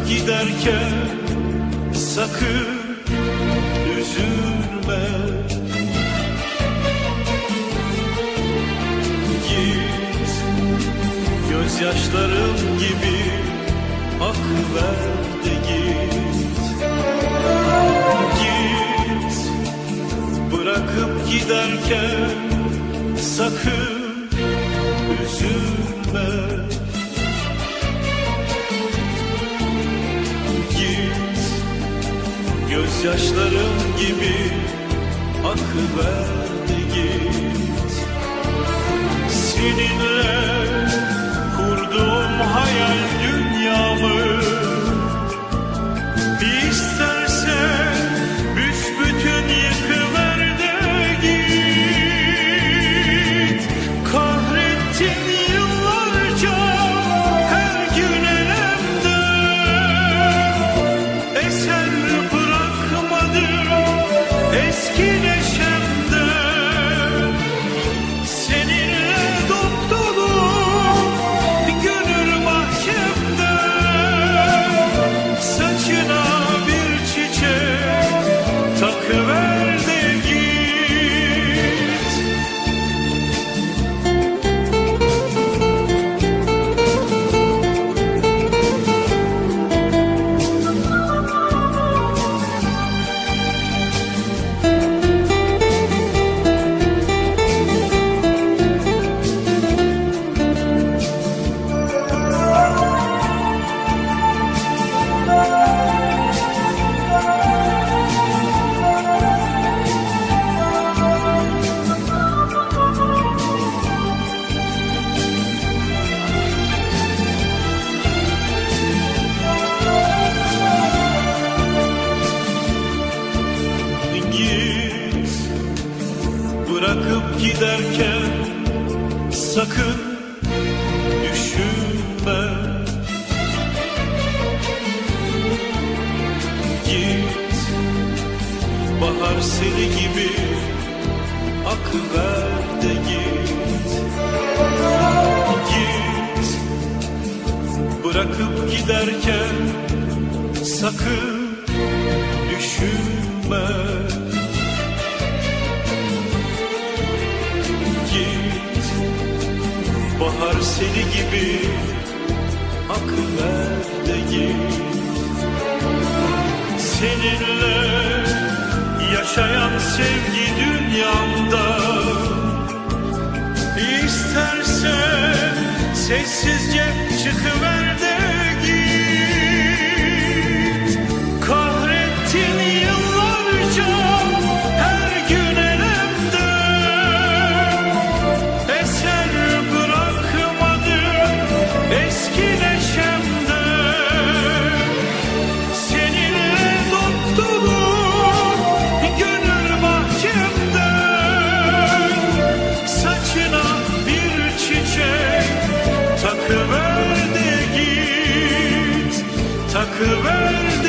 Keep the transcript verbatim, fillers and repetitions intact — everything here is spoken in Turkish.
giderken sakın üzülme. Git, gözyaşlarım gibi akıver de git. Git, bırakıp giderken sakın üzülme. Git, gözyaşlarım gibi akıver de git. Seninle kurduğum hayal dünyamı İstersen büsbütün yıkıver de git. Kahrettin yıllarca her gün elemde, eser bırakmadım eski neşemde. Seninle dop dolu gönül mahkemde, saçına bir çiçek takıver de git. Git, bırakıp giderken sakın düşünme. Git, bahar seli gibi akıver de git. Git, bırakıp giderken sakın düşünme. Git, bahar seli gibi akıver de git. Seninle yaşayan sevgi dünyamda İstersen sessizce çıkıver de git. Kahrettin yıllarca her gün elemde, eser bırakmadım eski neşemde. Seninle dop dolu gönül bahçemde, saçına bir çiçek takıver de git. Takıver